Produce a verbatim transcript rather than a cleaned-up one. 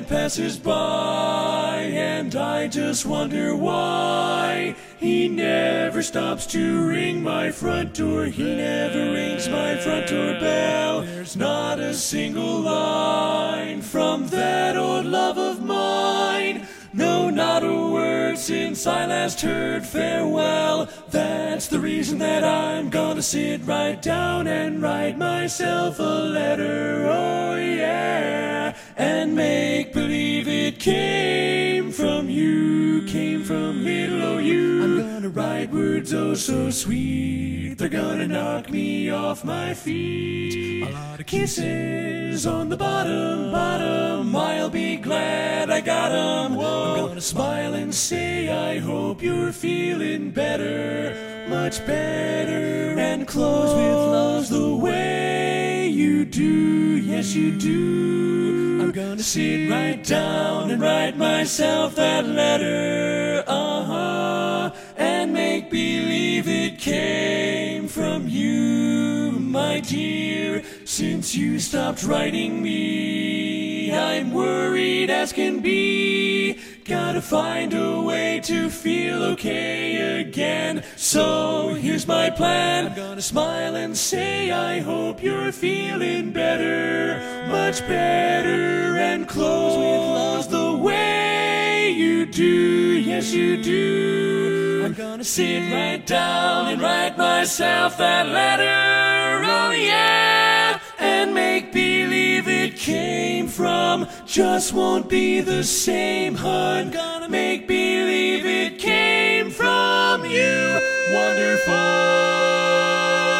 passes by, and I just wonder why he never stops to ring my front door. He never rings my front door bell. There's not a single line from that old love of mine. No, not a word since I last heard farewell. That's the reason that I'm gonna sit right down and write myself a letter, oh yeah, and make believe it came from you, came from little old you. I'm gonna write words oh so sweet, they're gonna knock me off my feet. A lot of kisses on the bottom, bottom, I'll be glad I got 'em. I'm gonna smile and say I hope you're feeling better, much better, and close with love's the way you do, yes you do. I'm gonna sit right down and write myself that letter, uh-huh, and make believe it came from you, my dear. Since you stopped writing me, I'm worried as can be. Gotta find a way to feel okay again. So here's my plan. I'm gonna smile and say I hope you're feeling better, much better, and close with love's the way you do, yes you do. I'm gonna sit right down and write myself that letter, oh yeah, and make believe it came from, just won't be the same, hun. Gonna make believe it came from you. Wonderful.